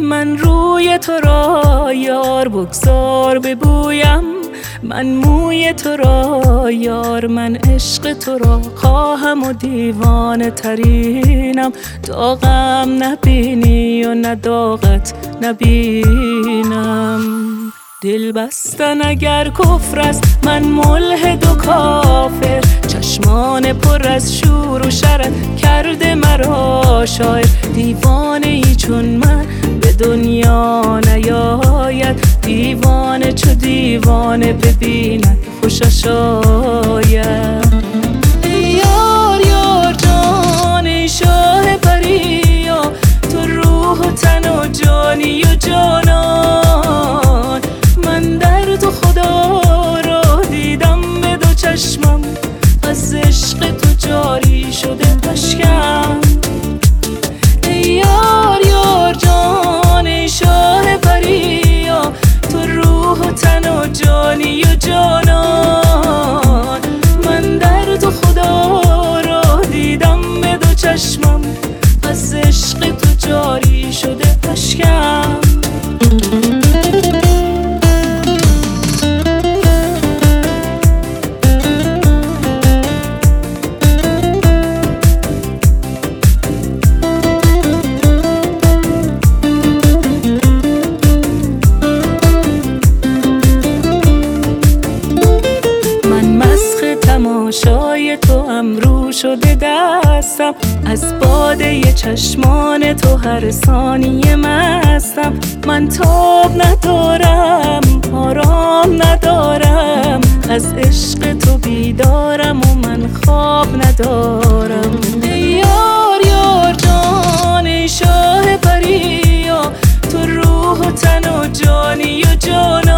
من روی تو را یار بگذار ببویم، من موی تو را یار، من عشق تو را خواهم و دیوانه ترینم. داغم نبینی و نه داغت نبینم. دل بستن اگر کفر است من ملحد و کافر، چشمان پر از شور و شرت کرده مرا شاعر. دیوانه ای چون من به دنیا نیاید، دیوانه چو دیوانه ببیند خوشش آید. یار یار جان ای شاه پریا، تو روح و تن و جانی و جانان. من در تو خدا را دیدم به دو چشمم، از عشق تو جاری شده اشکم. یار یار جان ای شاه پریا، تو روح و تن و جانی و جانان. من در تو خدا را دیدم به دو چشمم، از عشق تو جاری شده اشکم. تماشای تو امرو شده دستم، از باده چشمان تو هر ثانیه مستم. من تاب ندارم آرام ندارم، از عشق تو بیدارم و من خواب ندارم. یار یار جان ای شاه پریا، تو روح و تن و جانی و جان.